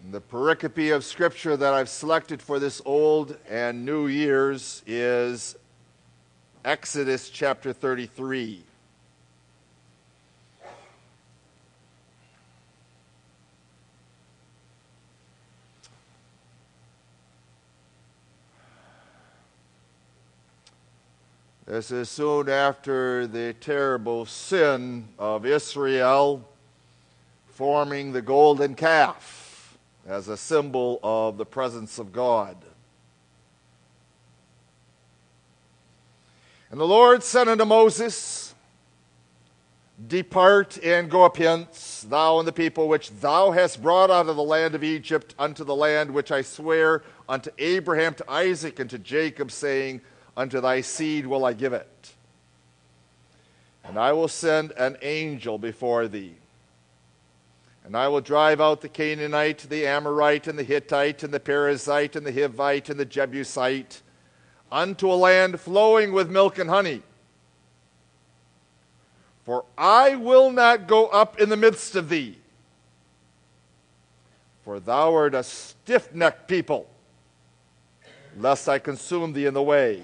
The pericope of Scripture that I've selected for this Old and New Year's is Exodus chapter 33. This is soon after the terrible sin of Israel forming the golden calf as a symbol of the presence of God. And the Lord said unto Moses, Depart and go up hence, thou and the people which thou hast brought out of the land of Egypt unto the land which I swear unto Abraham, to Isaac, and to Jacob, saying, Unto thy seed will I give it. And I will send an angel before thee. And I will drive out the Canaanite, the Amorite, and the Hittite, and the Perizzite, and the Hivite, and the Jebusite, unto a land flowing with milk and honey. For I will not go up in the midst of thee, for thou art a stiff-necked people, lest I consume thee in the way.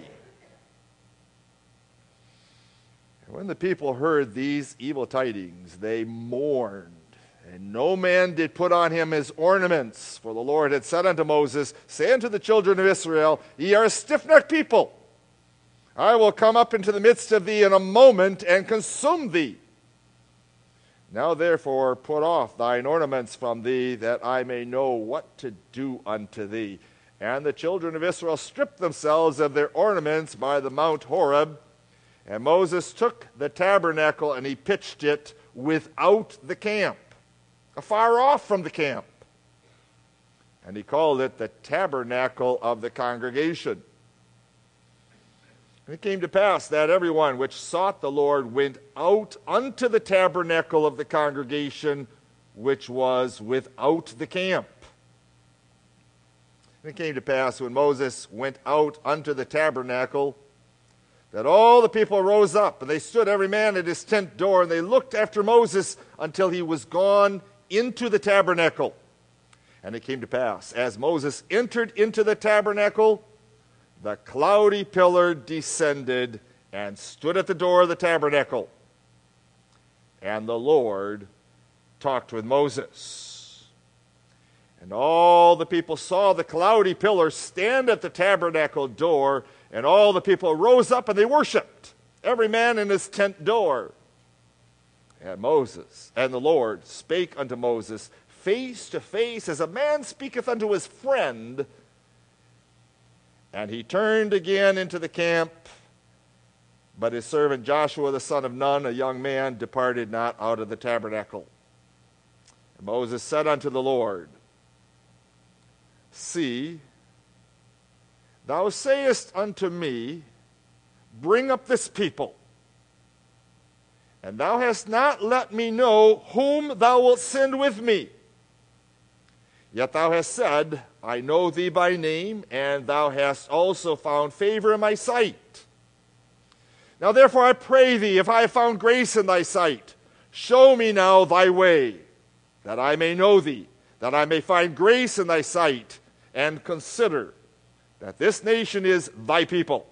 And when the people heard these evil tidings, they mourned. And no man did put on him his ornaments. For the Lord had said unto Moses, Say unto the children of Israel, Ye are a stiff-necked people. I will come up into the midst of thee in a moment, and consume thee. Now therefore put off thine ornaments from thee, that I may know what to do unto thee. And the children of Israel stripped themselves of their ornaments by the Mount Horeb. And Moses took the tabernacle, and he pitched it without the camp, afar off from the camp. And he called it the tabernacle of the congregation. And it came to pass that everyone which sought the Lord went out unto the tabernacle of the congregation, which was without the camp. And it came to pass when Moses went out unto the tabernacle, that all the people rose up, and they stood every man at his tent door, and they looked after Moses until he was gone into the tabernacle. And it came to pass, as Moses entered into the tabernacle, the cloudy pillar descended and stood at the door of the tabernacle. And the Lord talked with Moses. And all the people saw the cloudy pillar stand at the tabernacle door, and all the people rose up and they worshipped, every man in his tent door. And Moses and the Lord spake unto Moses face to face, as a man speaketh unto his friend. And he turned again into the camp, but his servant Joshua the son of Nun, a young man, departed not out of the tabernacle. And Moses said unto the Lord, See, thou sayest unto me, Bring up this people. And thou hast not let me know whom thou wilt send with me. Yet thou hast said, I know thee by name, and thou hast also found favor in my sight. Now therefore I pray thee, if I have found grace in thy sight, show me now thy way, that I may know thee, that I may find grace in thy sight, and consider that this nation is thy people.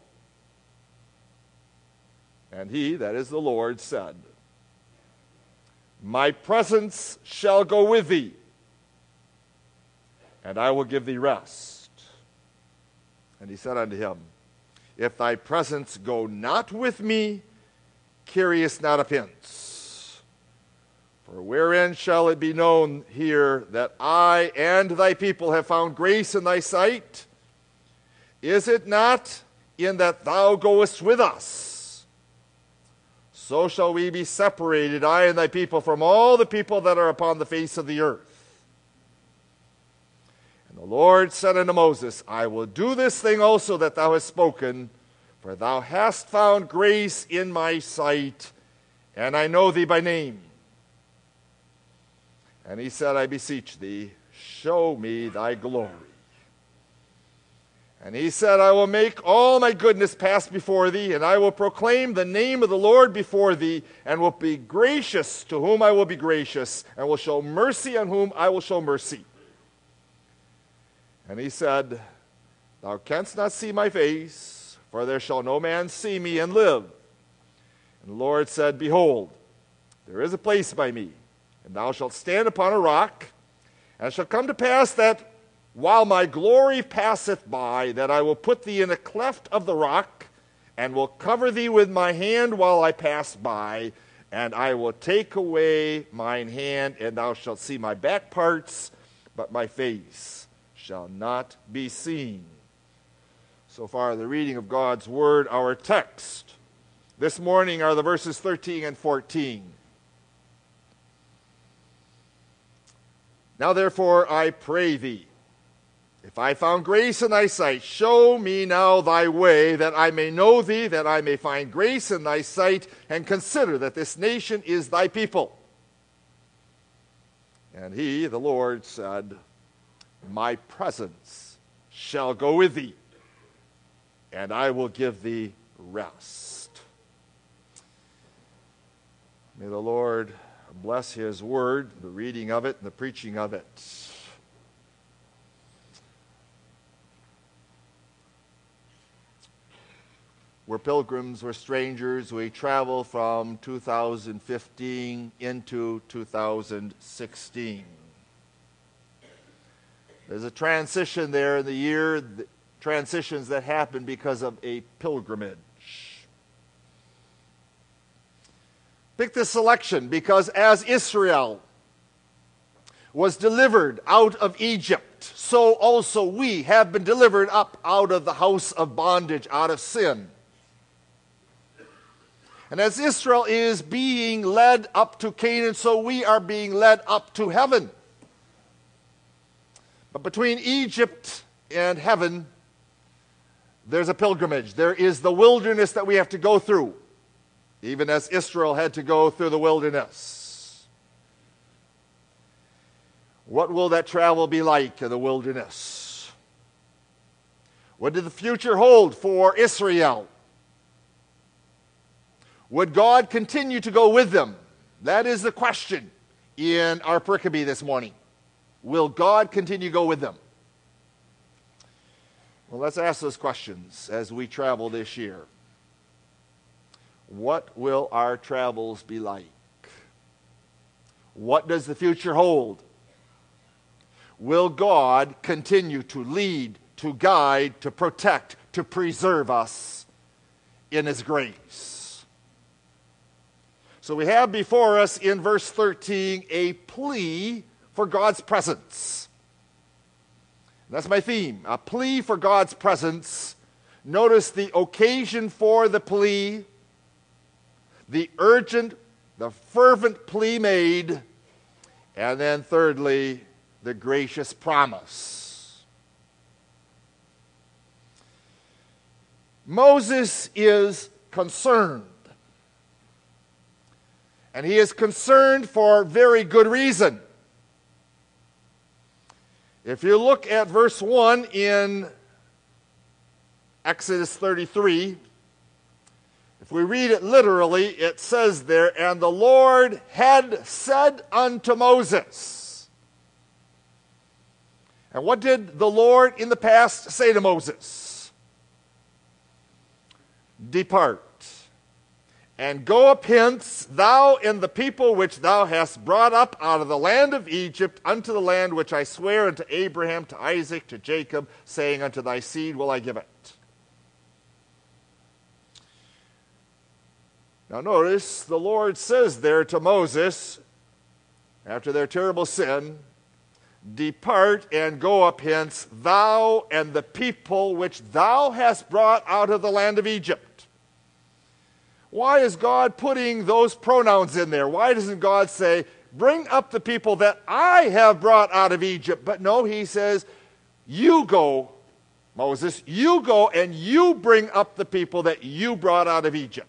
And he, that is the Lord, said, My presence shall go with thee, and I will give thee rest. And he said unto him, If thy presence go not with me, carry us not up hence. For wherein shall it be known here that I and thy people have found grace in thy sight? Is it not in that thou goest with us? So shall we be separated, I and thy people, from all the people that are upon the face of the earth. And the Lord said unto Moses, I will do this thing also that thou hast spoken, for thou hast found grace in my sight, and I know thee by name. And he said, I beseech thee, show me thy glory. And he said, I will make all my goodness pass before thee, and I will proclaim the name of the Lord before thee, and will be gracious to whom I will be gracious, and will show mercy on whom I will show mercy. And he said, Thou canst not see my face, for there shall no man see me and live. And the Lord said, Behold, there is a place by me, and thou shalt stand upon a rock. And it shall come to pass that while my glory passeth by, that I will put thee in a cleft of the rock, and will cover thee with my hand while I pass by, and I will take away mine hand, and thou shalt see my back parts, but my face shall not be seen. So far, the reading of God's Word. Our text this morning are the verses 13 and 14. Now therefore I pray thee, if I found grace in thy sight, show me now thy way, that I may know thee, that I may find grace in thy sight, and consider that this nation is thy people. And he, the Lord, said, My presence shall go with thee, and I will give thee rest. May the Lord bless his word, the reading of it and the preaching of it. We're pilgrims, we're strangers. We travel from 2015 into 2016. There's a transition there in the year, transitions that happen because of a pilgrimage. Pick this selection because as Israel was delivered out of Egypt, so also we have been delivered up out of the house of bondage, out of sin. And as Israel is being led up to Canaan, so we are being led up to heaven. But between Egypt and heaven, there's a pilgrimage. There is the wilderness that we have to go through, even as Israel had to go through the wilderness. What will that travel be like in the wilderness? What did the future hold for Israel? Would God continue to go with them? That is the question in our pericope this morning. Will God continue to go with them? Well, let's ask those questions as we travel this year. What will our travels be like? What does the future hold? Will God continue to lead, to guide, to protect, to preserve us in his grace? So we have before us in verse 13 a plea for God's presence. That's my theme, a plea for God's presence. Notice the occasion for the plea, the urgent, the fervent plea made, and then thirdly, the gracious promise. Moses is concerned. And he is concerned for very good reason. If you look at verse 1 in Exodus 33, if we read it literally, it says there, And the Lord had said unto Moses. And what did the Lord in the past say to Moses? Depart. And go up hence, thou and the people which thou hast brought up out of the land of Egypt unto the land which I swear unto Abraham, to Isaac, to Jacob, saying, Unto thy seed will I give it. Now notice, the Lord says there to Moses, after their terrible sin, Depart and go up hence, thou and the people which thou hast brought out of the land of Egypt. Why is God putting those pronouns in there? Why doesn't God say, bring up the people that I have brought out of Egypt? But no, he says, you go, Moses, you go and you bring up the people that you brought out of Egypt.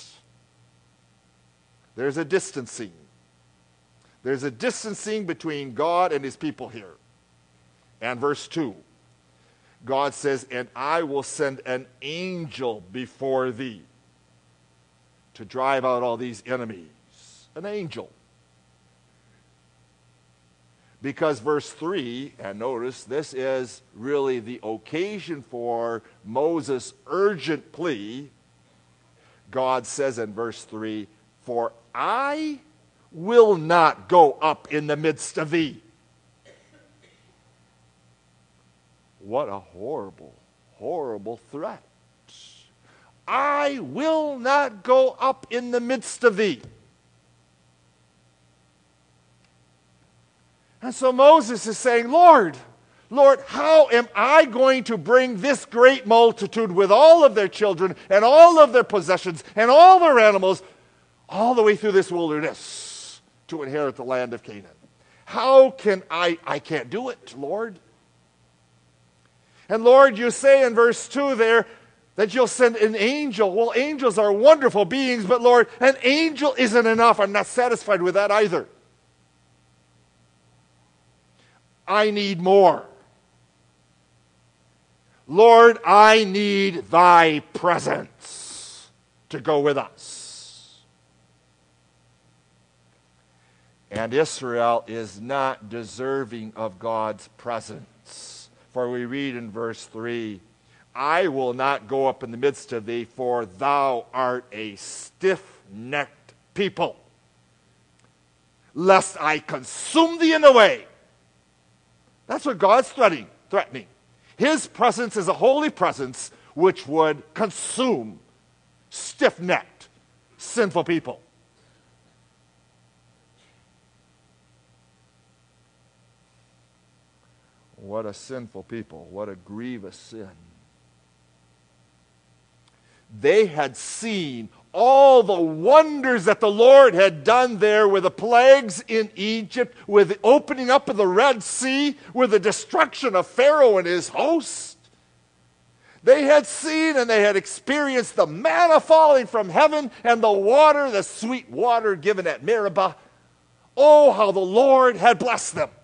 There's a distancing. There's a distancing between God and his people here. And verse 2, God says, And I will send an angel before thee to drive out all these enemies. An angel. Because verse 3, and notice this is really the occasion for Moses' urgent plea. God says in verse 3, "For I will not go up in the midst of thee." What a horrible, horrible threat. I will not go up in the midst of thee. And so Moses is saying, Lord, how am I going to bring this great multitude with all of their children and all of their possessions and all their animals all the way through this wilderness to inherit the land of Canaan? How can I can't do it, Lord. And Lord, you say in verse 2 there that you'll send an angel. Well, angels are wonderful beings, but Lord, an angel isn't enough. I'm not satisfied with that either. I need more. Lord, I need thy presence to go with us. And Israel is not deserving of God's presence. For we read in verse 3, I will not go up in the midst of thee, for thou art a stiff-necked people, lest I consume thee in the way. That's what God's threatening. His presence is a holy presence which would consume stiff-necked, sinful people. What a sinful people. What a grievous sin. They had seen all the wonders that the Lord had done there with the plagues in Egypt, with the opening up of the Red Sea, with the destruction of Pharaoh and his host. They had seen and they had experienced the manna falling from heaven and the water, the sweet water given at Meribah. Oh, how the Lord had blessed them.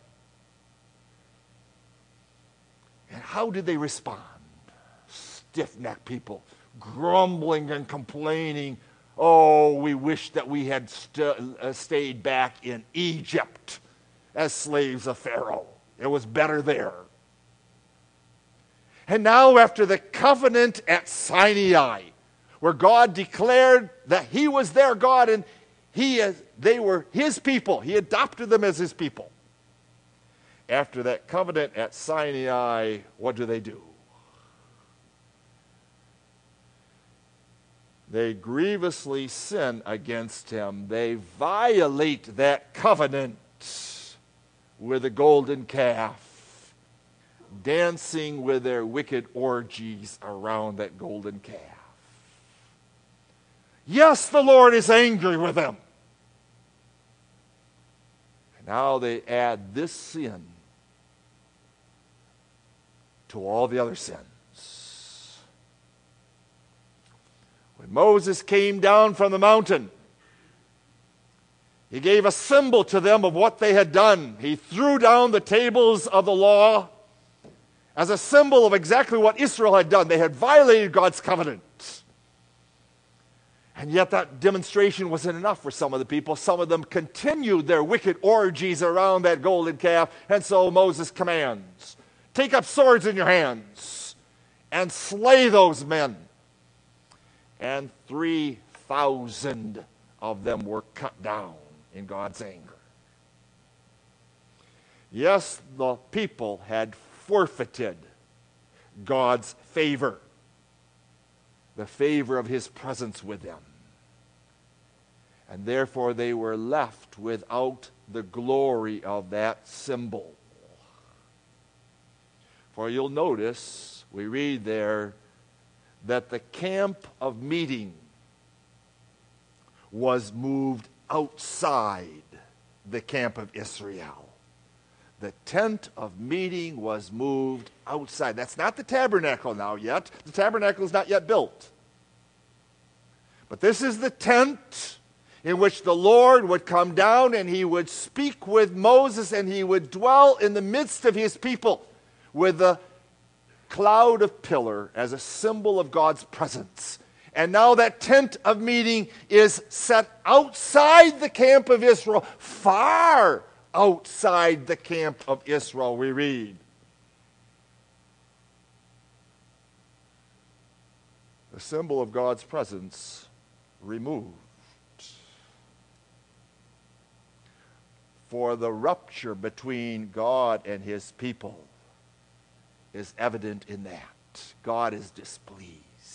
And how did they respond? Stiff-necked people, grumbling and complaining. Oh, we wish that we had stayed back in Egypt as slaves of Pharaoh. It was better there. And now after the covenant at Sinai, where God declared that he was their God and they were his people. He adopted them as his people. After that covenant at Sinai, what do? They grievously sin against him. They violate that covenant with a golden calf, dancing with their wicked orgies around that golden calf. Yes, the Lord is angry with them. And now they add this sin to all the other sins. When Moses came down from the mountain, he gave a symbol to them of what they had done. He threw down the tables of the law as a symbol of exactly what Israel had done. They had violated God's covenant. And yet that demonstration wasn't enough for some of the people. Some of them continued their wicked orgies around that golden calf. And so Moses commands, take up swords in your hands and slay those men. And 3,000 of them were cut down in God's anger. Yes, the people had forfeited God's favor, the favor of his presence with them. And therefore they were left without the glory of that symbol. For you'll notice, we read there, that the camp of meeting was moved outside the camp of Israel. The tent of meeting was moved outside. That's not the tabernacle now yet. The tabernacle is not yet built. But this is the tent in which the Lord would come down and he would speak with Moses and he would dwell in the midst of his people with the cloud of pillar as a symbol of God's presence. And now that tent of meeting is set outside the camp of Israel, far outside the camp of Israel, we read. The symbol of God's presence removed. For the rupture between God and his people is evident in that. God is displeased.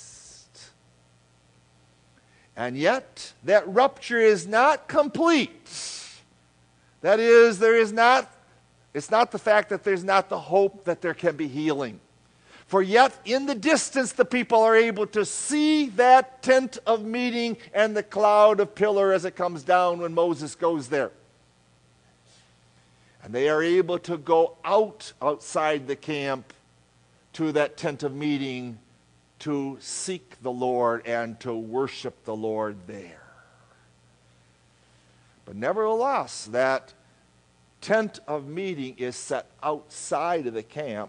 And yet, that rupture is not complete. That is, it's not the fact that there's not the hope that there can be healing. For yet in the distance the people are able to see that tent of meeting and the cloud of pillar as it comes down when Moses goes there. And they are able to go outside the camp to that tent of meeting to seek the Lord and to worship the Lord there. But nevertheless, that tent of meeting is set outside of the camp.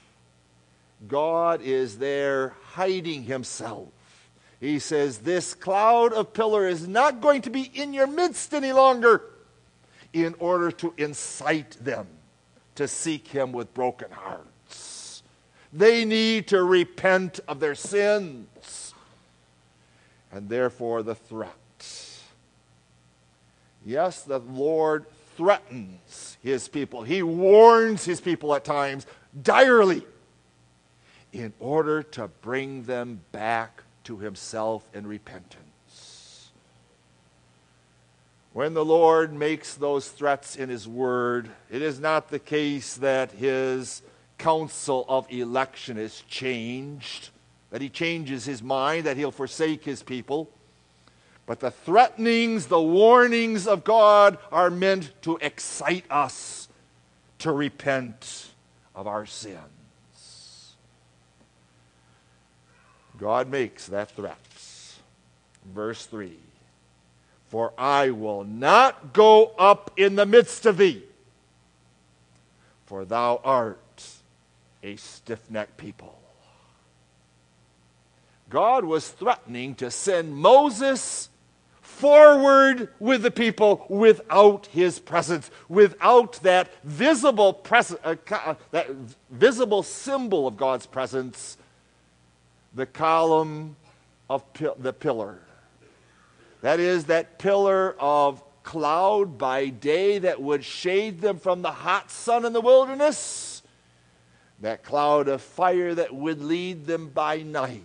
God is there hiding himself. He says, this cloud of pillar is not going to be in your midst any longer, in order to incite them to seek him with broken hearts. They need to repent of their sins. And therefore the threat. Yes, the Lord threatens his people. He warns his people at times direly, in order to bring them back to himself in repentance. When the Lord makes those threats in his word, it is not the case that his counsel of election is changed, that he changes his mind, that he'll forsake his people. But the threatenings, the warnings of God are meant to excite us to repent of our sins. God makes that threat. Verse 3. For I will not go up in the midst of thee, for thou art a stiff-necked people. God was threatening to send Moses forward with the people without his presence, without that visible that visible symbol of God's presence, the column of the pillar. That is, that pillar of cloud by day that would shade them from the hot sun in the wilderness, that cloud of fire that would lead them by night.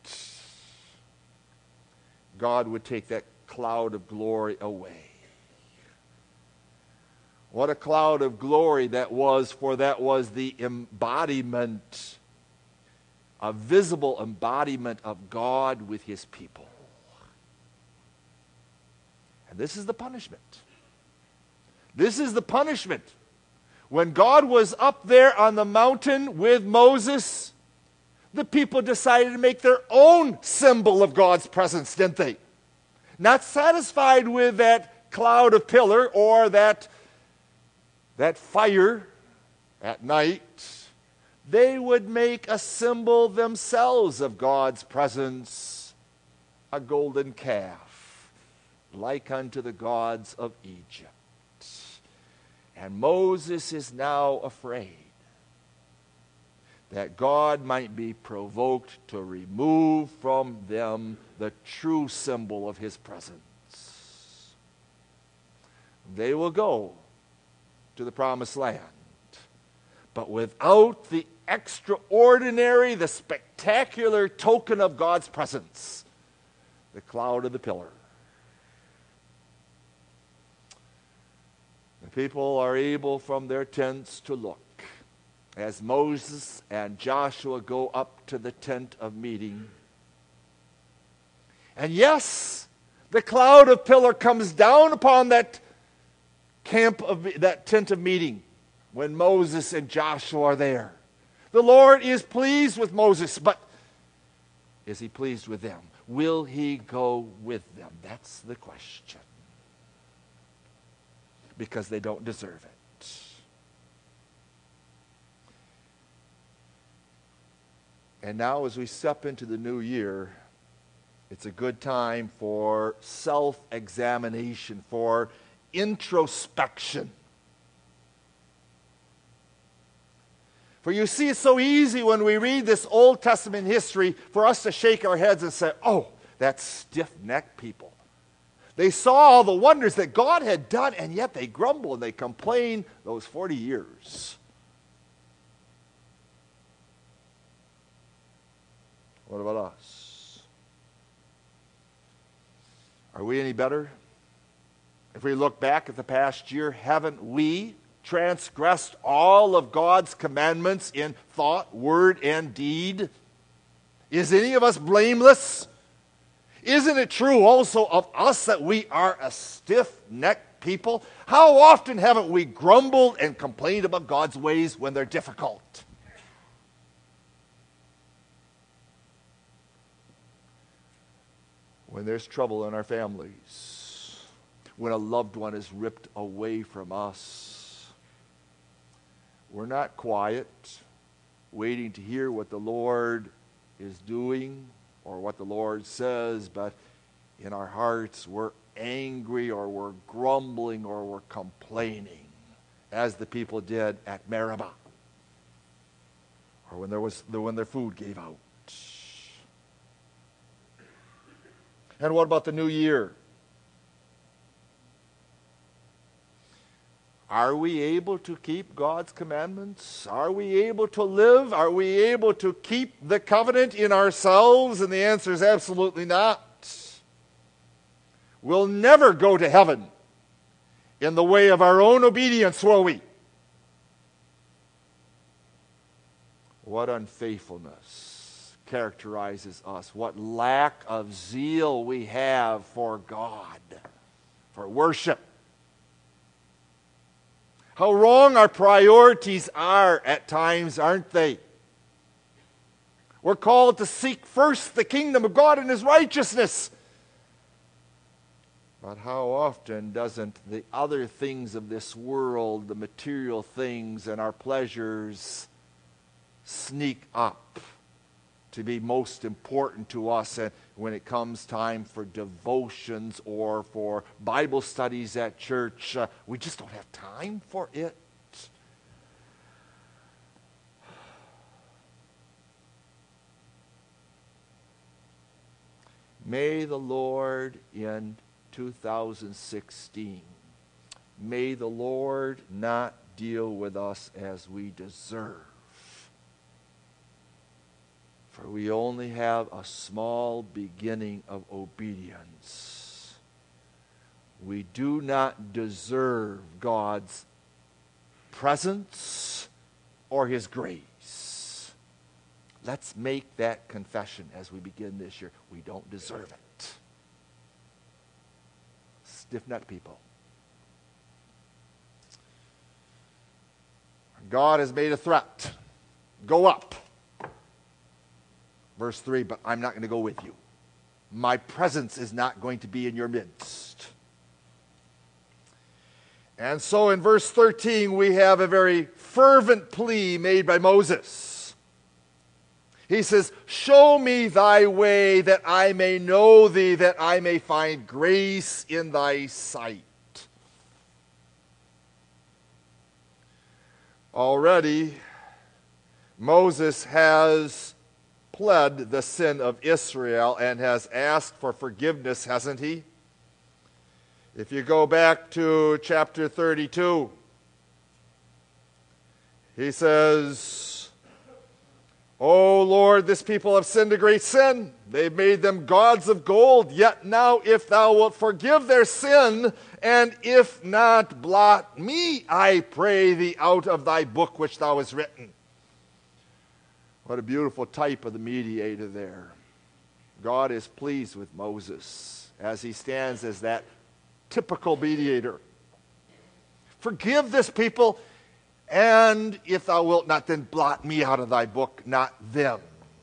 God would take that cloud of glory away. What a cloud of glory that was, for that was the embodiment, a visible embodiment of God with his people. And this is the punishment. This is the punishment. When God was up there on the mountain with Moses, the people decided to make their own symbol of God's presence, didn't they? Not satisfied with that cloud of pillar or that fire at night, they would make a symbol themselves of God's presence, a golden calf, like unto the gods of Egypt. And Moses is now afraid that God might be provoked to remove from them the true symbol of his presence. They will go to the promised land, but without the extraordinary, the spectacular token of God's presence, the cloud of the pillar. The people are able from their tents to look as Moses and Joshua go up to the tent of meeting. And yes, the cloud of pillar comes down upon that tent of meeting when Moses and Joshua are there. The Lord is pleased with Moses, but is he pleased with them? Will he go with them? That's the question. Because they don't deserve it. And now as we step into the new year, it's a good time for self-examination, for introspection. For you see, it's so easy when we read this Old Testament history for us to shake our heads and say, oh, that's stiff-necked people. They saw all the wonders that God had done, and yet they grumble and they complain those 40 years. What about us? Are we any better? If we look back at the past year, haven't we transgressed all of God's commandments in thought, word, and deed? Is any of us blameless? Isn't it true also of us that we are a stiff-necked people? How often haven't we grumbled and complained about God's ways when they're difficult? When there's trouble in our families, when a loved one is ripped away from us, we're not quiet, waiting to hear what the Lord is doing or what the Lord says, but in our hearts we're angry or we're grumbling or we're complaining, as the people did at Meribah, or when their food gave out. And what about the new year? Are we able to keep God's commandments? Are we able to live? Are we able to keep the covenant in ourselves? And the answer is absolutely not. We'll never go to heaven in the way of our own obedience, will we? What unfaithfulness characterizes us. What lack of zeal we have for God, for worship. How wrong our priorities are at times, aren't they? We're called to seek first the kingdom of God and His righteousness. But how often doesn't the other things of this world, the material things and our pleasures, sneak up to be most important to us? And when it comes time for devotions or for Bible studies at church, we just don't have time for it. May the Lord in 2016, may the Lord not deal with us as we deserve. For we only have a small beginning of obedience. We do not deserve God's presence or His grace. Let's make that confession as we begin this year. We don't deserve it. Stiff-necked people. God has made a threat. Go up. Verse 3, but I'm not going to go with you. My presence is not going to be in your midst. And so in verse 13, we have a very fervent plea made by Moses. He says, show me thy way that I may know thee, that I may find grace in thy sight. Already, Moses has pled the sin of Israel and has asked for forgiveness, hasn't he? If you go back to chapter 32, he says, O Lord, this people have sinned a great sin. They've made them gods of gold. Yet now if thou wilt forgive their sin, and if not, blot me, I pray thee, out of thy book which thou hast written. What a beautiful type of the mediator there. God is pleased with Moses as he stands as that typical mediator. Forgive this people, and if thou wilt not, then blot me out of thy book, not them.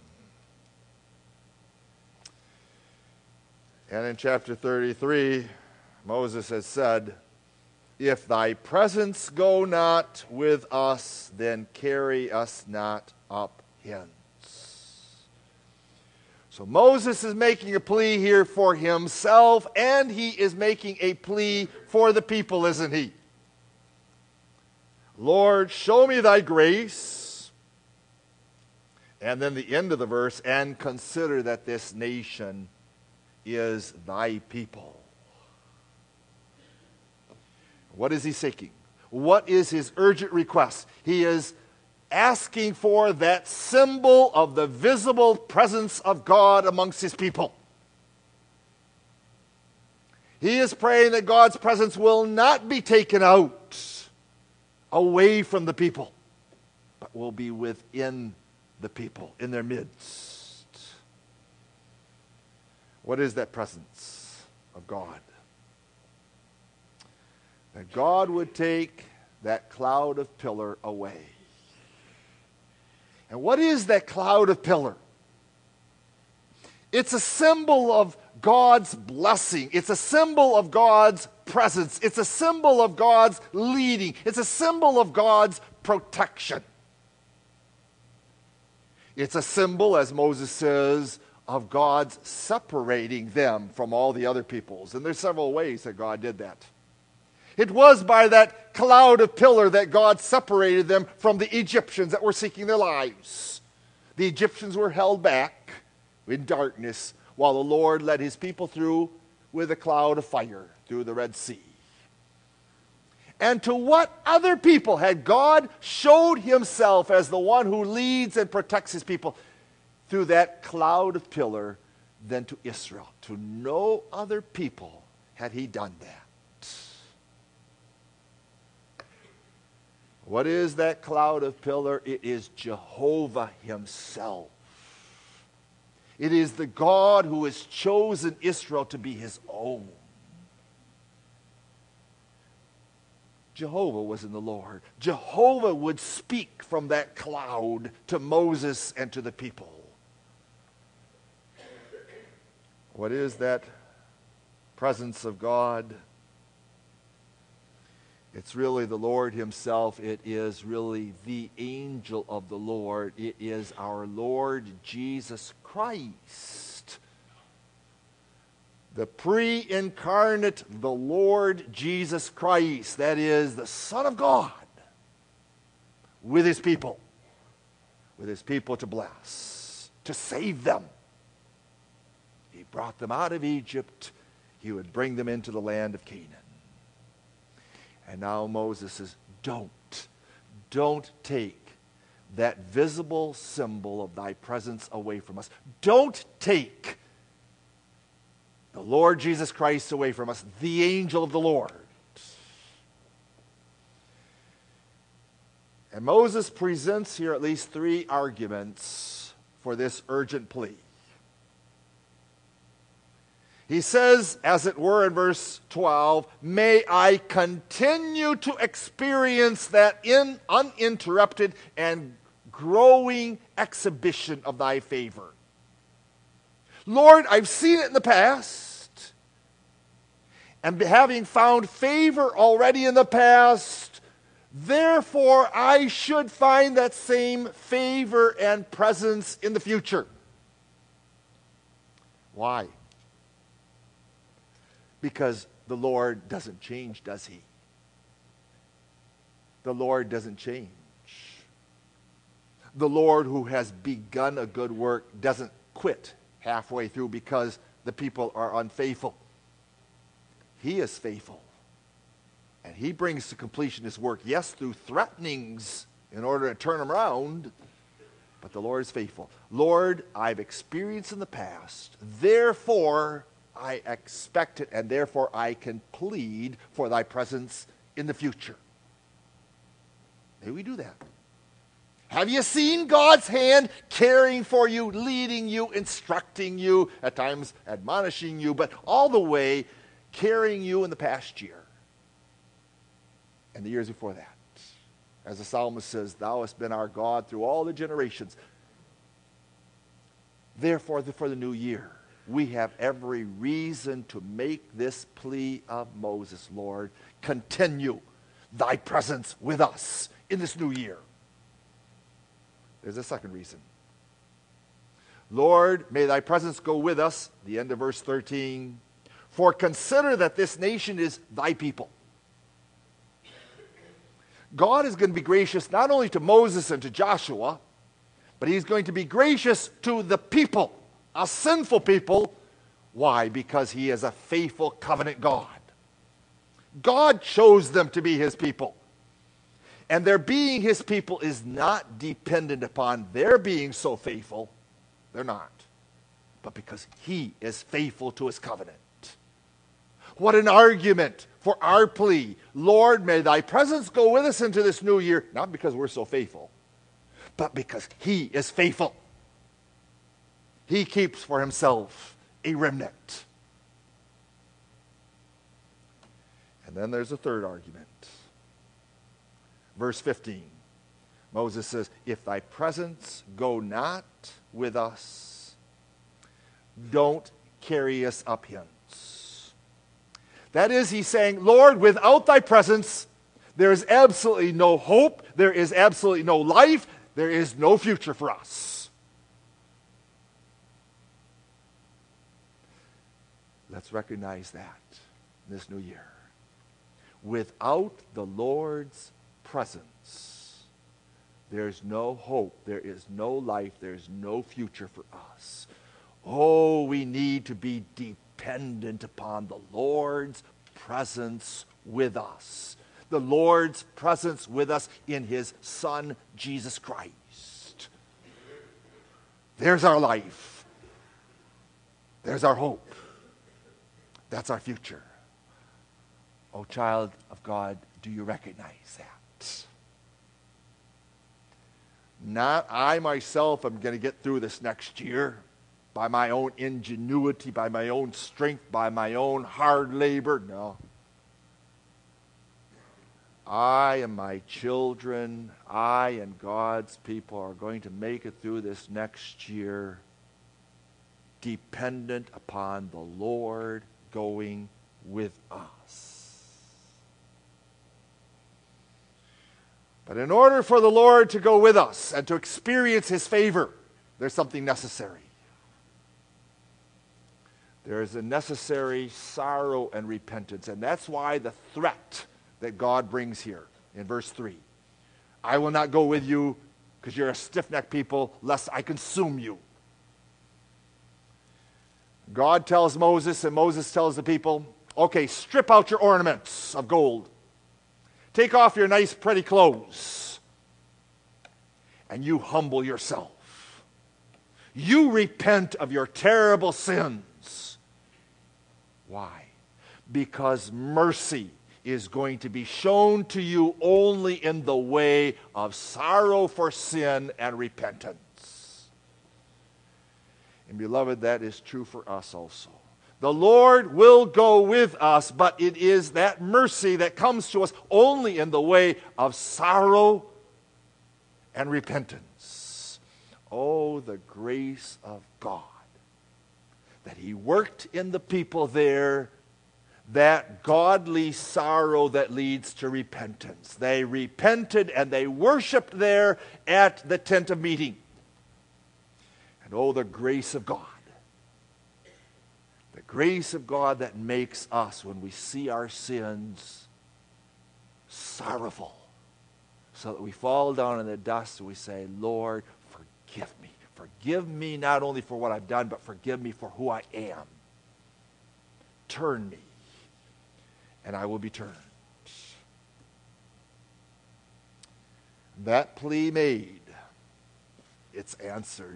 And in chapter 33, Moses has said, if thy presence go not with us, then carry us not up hence. So Moses is making a plea here for himself, and he is making a plea for the people, isn't he? Lord, show me thy grace. And then the end of the verse, and consider that this nation is thy people. What is he seeking? What is his urgent request? He is asking for that symbol of the visible presence of God amongst his people. He is praying that God's presence will not be taken out, away from the people, but will be within the people, in their midst. What is that presence of God? That God would take that cloud of pillar away. And what is that cloud of pillar? It's a symbol of God's blessing. It's a symbol of God's presence. It's a symbol of God's leading. It's a symbol of God's protection. It's a symbol, as Moses says, of God's separating them from all the other peoples. And there's several ways that God did that. It was by that cloud of pillar that God separated them from the Egyptians that were seeking their lives. The Egyptians were held back in darkness while the Lord led his people through with a cloud of fire through the Red Sea. And to what other people had God showed himself as the one who leads and protects his people through that cloud of pillar than to Israel? To no other people had he done that. What is that cloud of pillar? It is Jehovah himself. It is the God who has chosen Israel to be his own. Jehovah was in the Lord. Jehovah would speak from that cloud to Moses and to the people. What is that presence of God? It's really the Lord himself. It is really the angel of the Lord. It is our Lord Jesus Christ. The pre-incarnate, the Lord Jesus Christ, that is the Son of God, with his people to bless, to save them. He brought them out of Egypt. He would bring them into the land of Canaan. And now Moses says, don't take that visible symbol of thy presence away from us. Don't take the Lord Jesus Christ away from us, the angel of the Lord. And Moses presents here at least three arguments for this urgent plea. He says, as it were in verse 12, may I continue to experience that uninterrupted and growing exhibition of thy favor. Lord, I've seen it in the past, and having found favor already in the past, therefore I should find that same favor and presence in the future. Why? Because the Lord doesn't change, does he? The Lord doesn't change. The Lord who has begun a good work doesn't quit halfway through because the people are unfaithful. He is faithful. And he brings to completion his work, yes, through threatenings in order to turn them around, but the Lord is faithful. Lord, I've experienced in the past, therefore I expect it, and therefore I can plead for thy presence in the future. May we do that. Have you seen God's hand caring for you, leading you, instructing you, at times admonishing you, but all the way carrying you in the past year and the years before that? As the psalmist says, thou hast been our God through all the generations. Therefore, for the new year, we have every reason to make this plea of Moses, Lord, continue thy presence with us in this new year. There's a second reason. Lord, may thy presence go with us, the end of verse 13, for consider that this nation is thy people. God is going to be gracious not only to Moses and to Joshua, But he's going to be gracious to the people, a sinful people. Why? Because he is a faithful covenant God. God chose them to be his people. And their being his people is not dependent upon their being so faithful. They're not. But because he is faithful to his covenant. What an argument for our plea. Lord, may thy presence go with us into this new year. Not because we're so faithful, but because he is faithful. He keeps for himself a remnant. And then there's a third argument. Verse 15. Moses says, if thy presence go not with us, don't carry us up hence. That is, he's saying, Lord, without thy presence, there is absolutely no hope, there is absolutely no life, there is no future for us. Let's recognize that this new year. Without the Lord's presence, there's no hope, there is no life, there's no future for us. Oh, we need to be dependent upon the Lord's presence with us. The Lord's presence with us in his Son, Jesus Christ. There's our life. There's our hope. That's our future. Oh, child of God, do you recognize that? Not I myself am going to get through this next year by my own ingenuity, by my own strength, by my own hard labor. No. I and my children, I and God's people are going to make it through this next year dependent upon the Lord going with us. But in order for the Lord to go with us and to experience his favor, there's something necessary. There is a necessary sorrow and repentance. And that's why the threat that God brings here in verse 3. I will not go with you because you're a stiff-necked people, lest I consume you. God tells Moses, and Moses tells the people, okay, strip out your ornaments of gold. Take off your nice, pretty clothes. And you humble yourself. You repent of your terrible sins. Why? Because mercy is going to be shown to you only in the way of sorrow for sin and repentance. And beloved, that is true for us also. The Lord will go with us, but it is that mercy that comes to us only in the way of sorrow and repentance. Oh, the grace of God, that he worked in the people there, that godly sorrow that leads to repentance. They repented and they worshiped there at the tent of meeting. And oh, the grace of God. The grace of God that makes us, when we see our sins, sorrowful. So that we fall down in the dust and we say, Lord, forgive me. Forgive me not only for what I've done, but forgive me for who I am. Turn me, and I will be turned. That plea made, it's answered.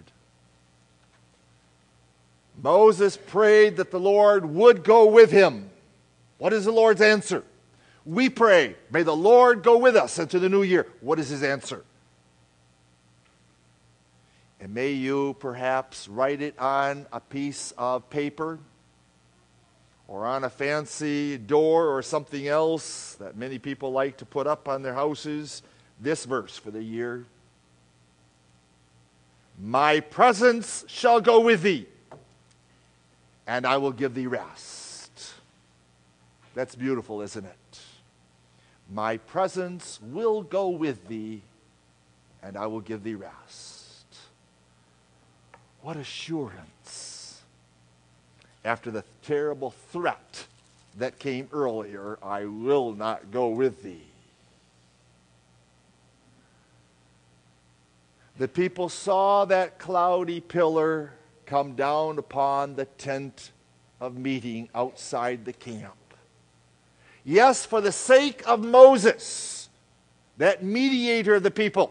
Moses prayed that the Lord would go with him. What is the Lord's answer? We pray, may the Lord go with us into the new year. What is his answer? And may you perhaps write it on a piece of paper or on a fancy door or something else that many people like to put up on their houses. This verse for the year. My presence shall go with thee, and I will give thee rest. That's beautiful, isn't it? My presence will go with thee, and I will give thee rest. What assurance. After the terrible threat that came earlier, I will not go with thee. The people saw that cloudy pillar come down upon the tent of meeting outside the camp. Yes, for the sake of Moses, that mediator of the people,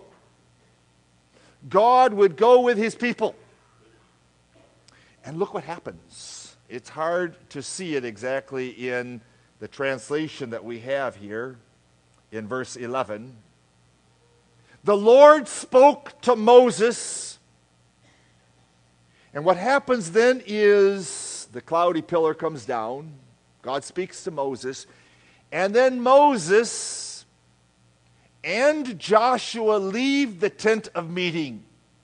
God would go with his people. And look what happens. It's hard to see it exactly in the translation that we have here in verse 11. The Lord spoke to Moses, and what happens then is the cloudy pillar comes down. God speaks to Moses, and then Moses and Joshua leave the tent of meeting.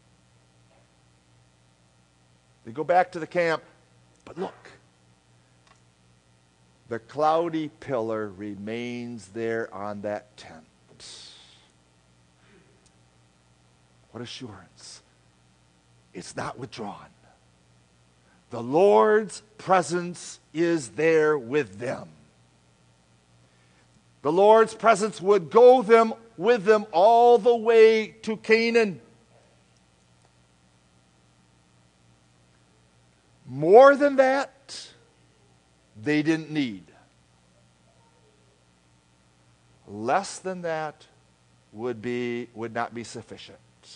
They go back to the camp, but look, the cloudy pillar remains there on that tent. What assurance. It's not withdrawn. The Lord's presence is there with them. The Lord's presence would go with them all the way to Canaan. More than that, they didn't need. Less than that would not be sufficient.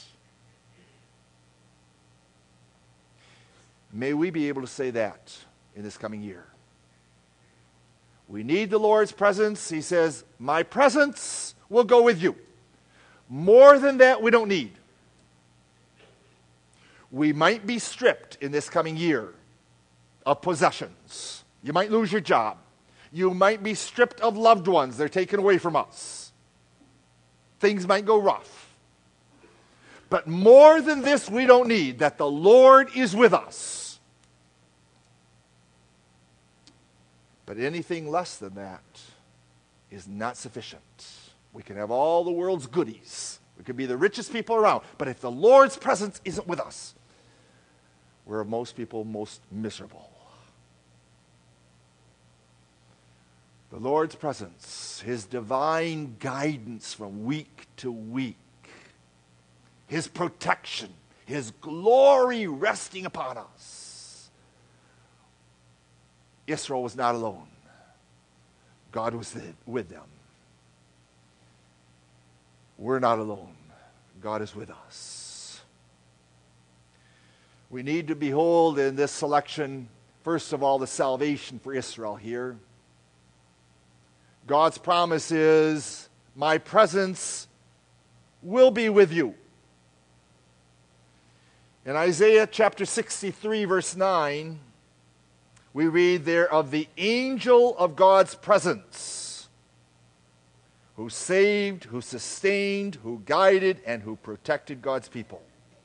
May we be able to say that in this coming year. We need the Lord's presence. He says, my presence will go with you. More than that, we don't need. We might be stripped in this coming year of possessions. You might lose your job. You might be stripped of loved ones. They're taken away from us. Things might go rough. But more than this, we don't need, that the Lord is with us. But anything less than that is not sufficient. We can have all the world's goodies. We can be the richest people around. But if the Lord's presence isn't with us, we're most people most miserable. The Lord's presence, his divine guidance from week to week, his protection, his glory resting upon us. Israel was not alone. God was with them. We're not alone. God is with us. We need to behold in this selection, first of all, the salvation for Israel here. God's promise is, my presence will be with you. In Isaiah chapter 63, verse 9, we read there of the angel of God's presence, who saved, who sustained, who guided, and who protected God's people.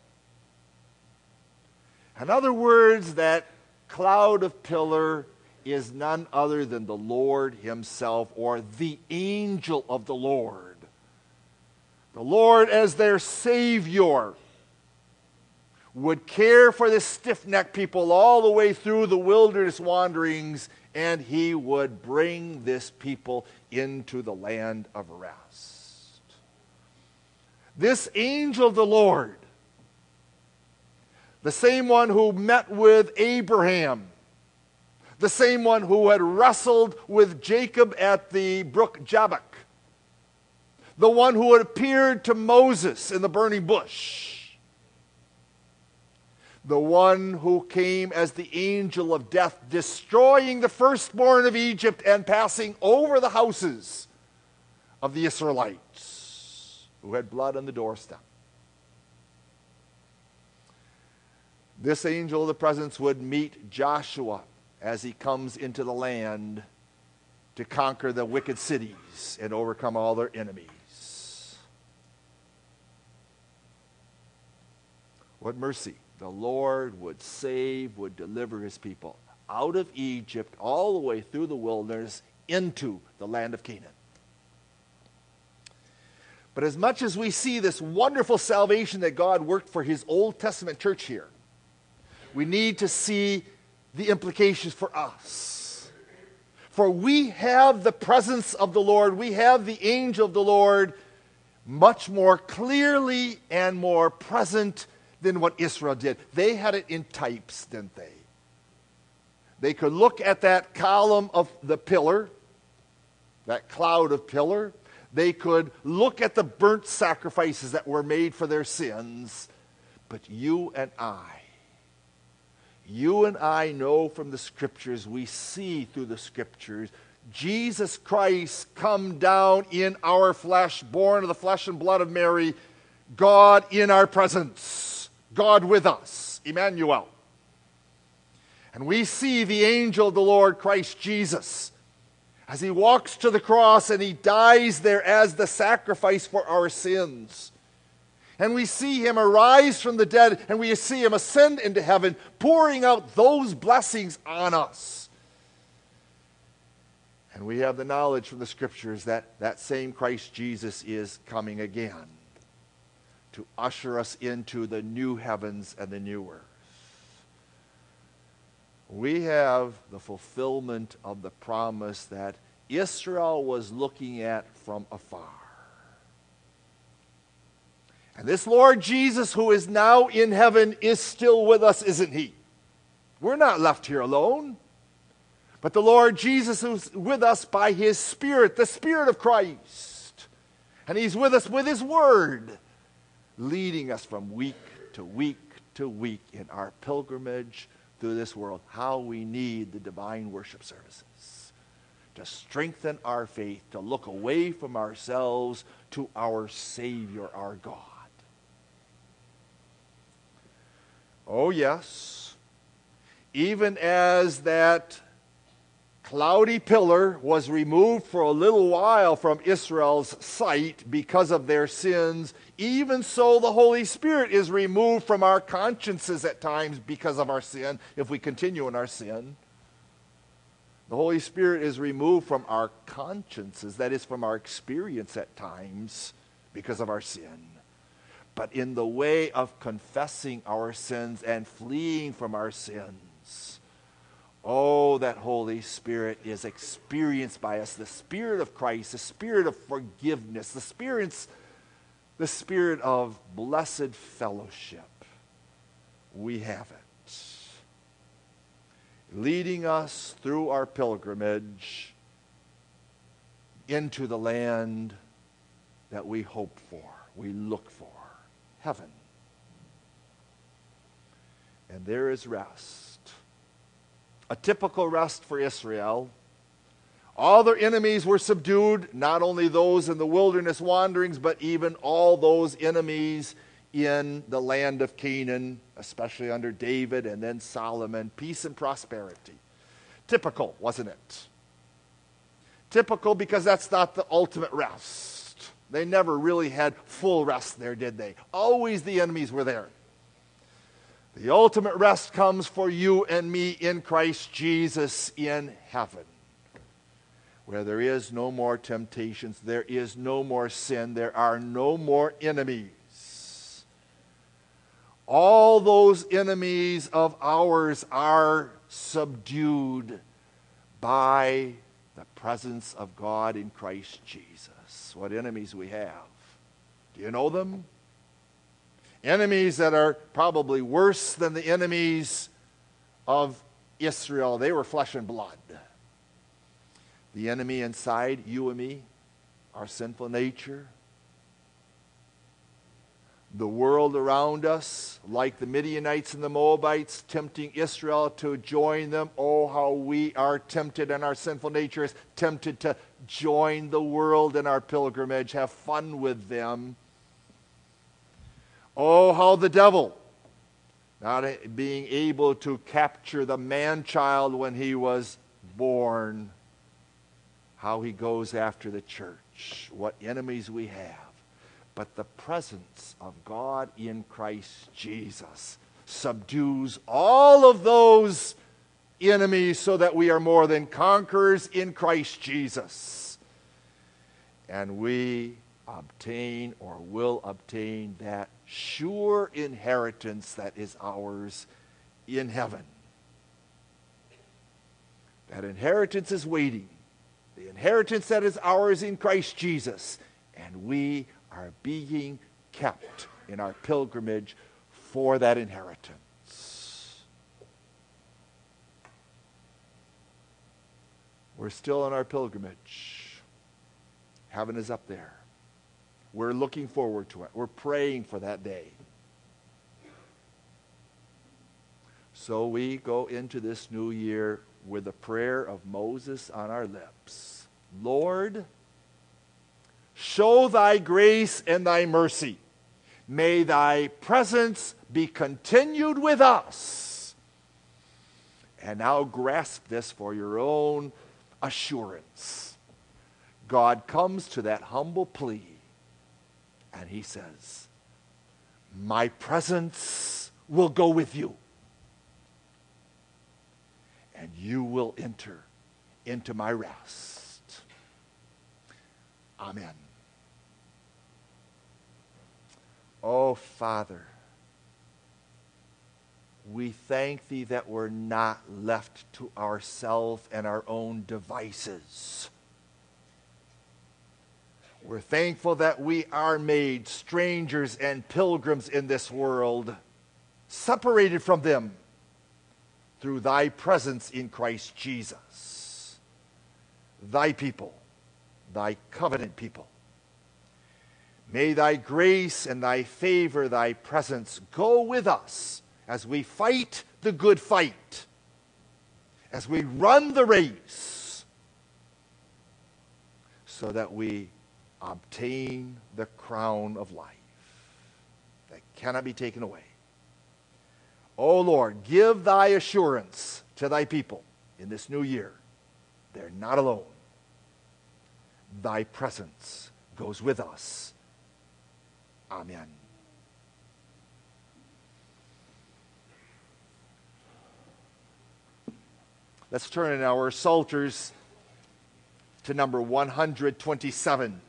In other words, that cloud of pillar is none other than the Lord himself, or the angel of the Lord. The Lord as their Savior would care for the stiff-necked people all the way through the wilderness wanderings, and he would bring this people into the land of rest. This angel of the Lord, the same one who met with Abraham, the same one who had wrestled with Jacob at the brook Jabbok, the one who had appeared to Moses in the burning bush, the one who came as the angel of death, destroying the firstborn of Egypt and passing over the houses of the Israelites who had blood on the doorstep. This angel of the presence would meet Joshua as he comes into the land to conquer the wicked cities and overcome all their enemies. What mercy. The Lord would save, would deliver his people out of Egypt, all the way through the wilderness, into the land of Canaan. But as much as we see this wonderful salvation that God worked for his Old Testament church here, we need to see the implications for us. For we have the presence of the Lord, we have the angel of the Lord much more clearly and more present than what Israel did. They had it in types, didn't they? They could look at that column of the pillar, that cloud of pillar. They could look at the burnt sacrifices that were made for their sins. But you and I know from the Scriptures, we see through the Scriptures, Jesus Christ come down in our flesh, born of the flesh and blood of Mary, God in our presence, God with us, Emmanuel. And we see the angel of the Lord, Christ Jesus, as he walks to the cross and he dies there as the sacrifice for our sins. And we see him arise from the dead, and we see him ascend into heaven, pouring out those blessings on us. And we have the knowledge from the Scriptures that that same Christ Jesus is coming again to usher us into the new heavens and the new earth. We have the fulfillment of the promise that Israel was looking at from afar. And this Lord Jesus, who is now in heaven, is still with us, isn't he? We're not left here alone. But the Lord Jesus who's with us by his Spirit, the Spirit of Christ. And he's with us with his Word, leading us from week to week to week in our pilgrimage through this world. How we need the divine worship services to strengthen our faith, to look away from ourselves to our Savior, our God. Oh yes, even as that cloudy pillar was removed for a little while from Israel's sight because of their sins, even so the Holy Spirit is removed from our consciences at times because of our sin, if we continue in our sin. The Holy Spirit is removed from our consciences, that is, from our experience at times because of our sin. But in the way of confessing our sins and fleeing from our sins, oh, that Holy Spirit is experienced by us, the Spirit of Christ, the Spirit of forgiveness, the Spirit of blessed fellowship. We have it, leading us through our pilgrimage into the land that we hope for, we look for, heaven. And there is rest. A typical rest for Israel. All their enemies were subdued, not only those in the wilderness wanderings, but even all those enemies in the land of Canaan, especially under David and then Solomon. Peace and prosperity. Typical, wasn't it? Typical because that's not the ultimate rest. They never really had full rest there, did they? Always the enemies were there. The ultimate rest comes for you and me in Christ Jesus in heaven, where there is no more temptations, there is no more sin, there are no more enemies. All those enemies of ours are subdued by the presence of God in Christ Jesus. What enemies we have. Do you know them? Enemies that are probably worse than the enemies of Israel. They were flesh and blood. The enemy inside you and me, our sinful nature. The world around us, like the Midianites and the Moabites, tempting Israel to join them. Oh, how we are tempted, and our sinful nature is tempted to join the world in our pilgrimage, have fun with them. Oh, how the devil, not being able to capture the man-child when he was born, how he goes after the church. What enemies we have. But the presence of God in Christ Jesus subdues all of those enemies so that we are more than conquerors in Christ Jesus. And we obtain or will obtain that sure inheritance that is ours in heaven. That inheritance is waiting. The inheritance that is ours in Christ Jesus. And we are being kept in our pilgrimage for that inheritance. We're still on our pilgrimage. Heaven is up there. We're looking forward to it. We're praying for that day. So we go into this new year with the prayer of Moses on our lips. Lord, show thy grace and thy mercy. May thy presence be continued with us. And now grasp this for your own assurance. God comes to that humble plea and he says, my presence will go with you. And you will enter into my rest. Amen. Oh, Father, we thank thee that we're not left to ourselves and our own devices. We're thankful that we are made strangers and pilgrims in this world, separated from them through thy presence in Christ Jesus. Thy people, thy covenant people. May thy grace and thy favor, thy presence go with us as we fight the good fight, as we run the race, so that we obtain the crown of life that cannot be taken away. O Lord, give thy assurance to thy people in this new year. They're not alone. Thy presence goes with us. Amen. Let's turn in our Psalters to number 127.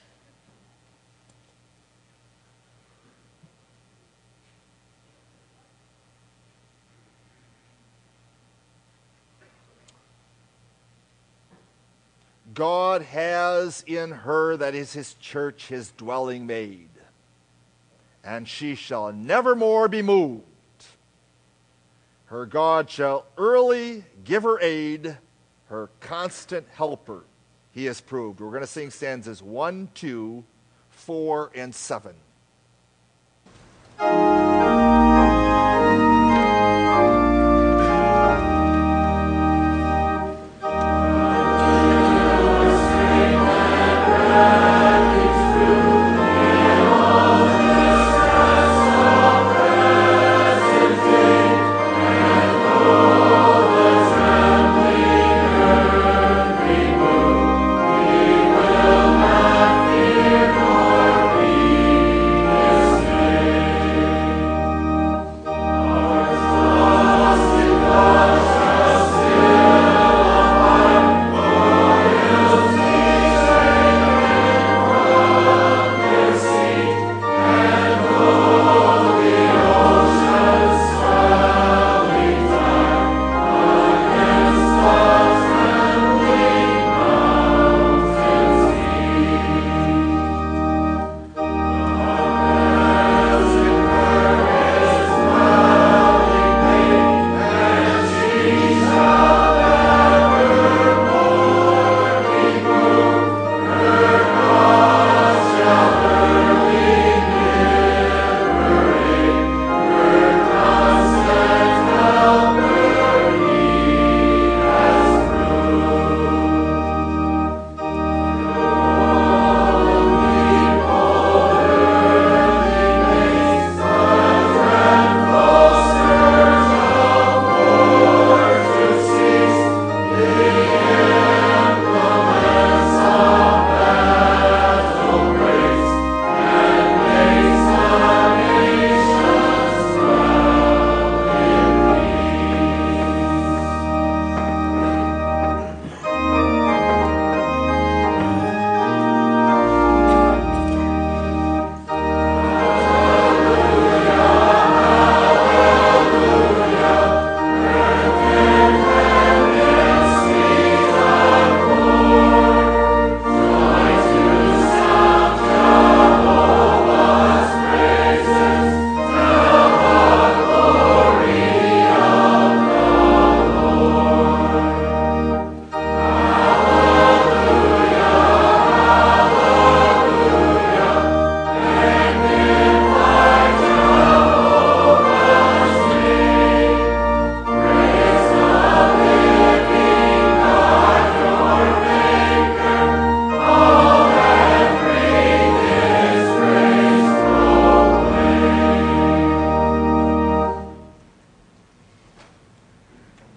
God has in her, that is his church, his dwelling made, and she shall never more be moved. Her God shall early give her aid, her constant helper he has proved. We're going to sing stanzas 1, 2, 4, and 7.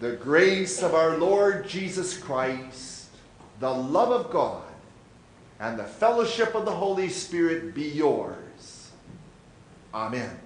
the grace of our Lord Jesus Christ, the love of God, and the fellowship of the Holy Spirit be yours. Amen.